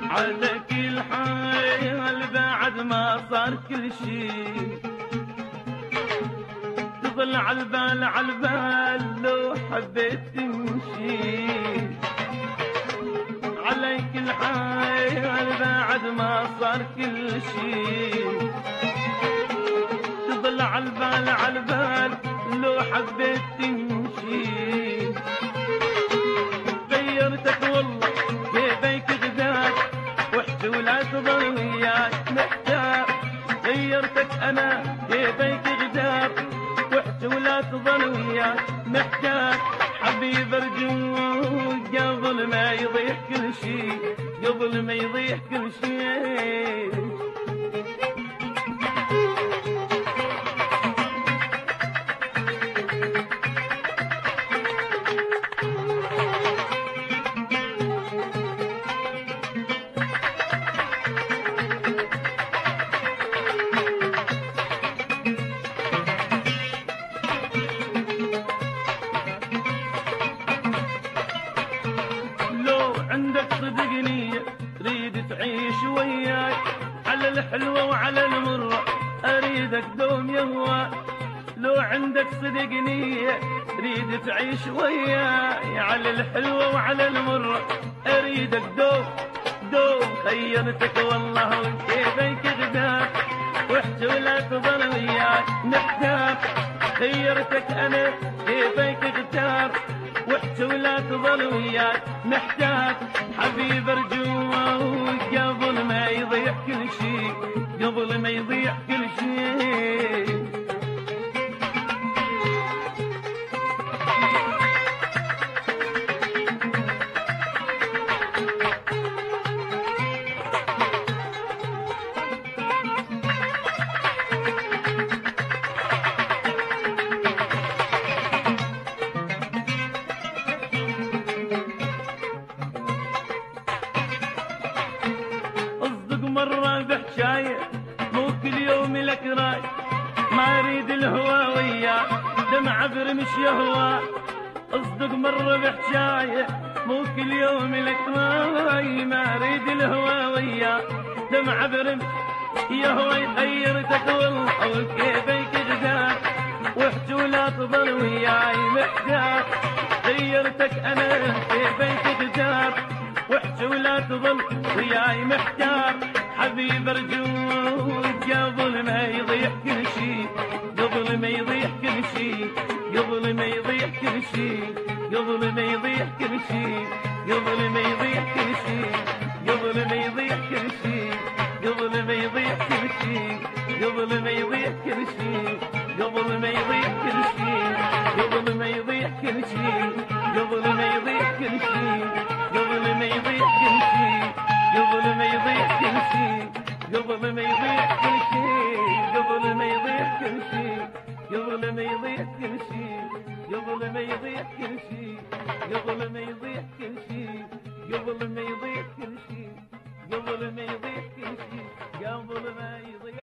على كل حال بعد ما صار كل شي تظل عالبال عالبال لو حبيت تمشي. على كل حال بعد ما صار كل شي تظل عالبال عالبال لو حبيت تمشي. غيرتك والله كيفك غداك وحدي ولا تظل وياك محتاج. غيرتك انا كيفك غداك وحدي ولا تظل وياك محتاج. حبيب ارجوك قبل ما يضيع كل شي قبل ما يضيع كل شي. عندك صدق نية تريد تعيش وياي على الحلوة وعلى المرة أريدك دوم يهواي. لو عندك صدق نية تريد تعيش وياي على الحلوة وعلى المرة أريدك دوم دوم. خيرتك والله وكيفك غداك وحدي ولا تظل وياي محتاج. خيرتك أنا كيفك غداك وحدي ولا تظل وياك محتاج. حبيب ارجوك قبل ما يضيع كل شي قبل ما يضيع كل شي. مرة بحكاية مو كل يوم لك راي ما اريد الهوى وياك دمع برمش يهوى. اصدق مرة بحكاية مو كل يوم لك راي ما اريد الهوى وياك دمع برمش يهوى. غيرتك والله وكيفك غداك وحدي ولا تظل وياي محتاج. غيرتك انا كيفك غداك وحدي ولا تظل وياي محتاج. حبيب ارجوك قبل ما يضيع كل شي قبل ما يضيع كل شي قبل ما يضيع كل شي قبل ما يضيع كل شي قبل ما يضيع كل شي قبل ما يضيع كل شي قبل ما يضيع كل شي قبل ما يضيع كل شي قبل ما يضيع كل شي قبل ما يضيع كل شي قبل ما يضيع كل شي قبل ما يضيع كل شي قبل ما يضيع كل شي قبل ما يضيع كل شي قبل ما يضيع كل شي قبل ما يضيع كل شي قبل ما يضيع كل شي قبل ما يضيع كل شي قبل ما يضيع كل شي قبل ما يضيع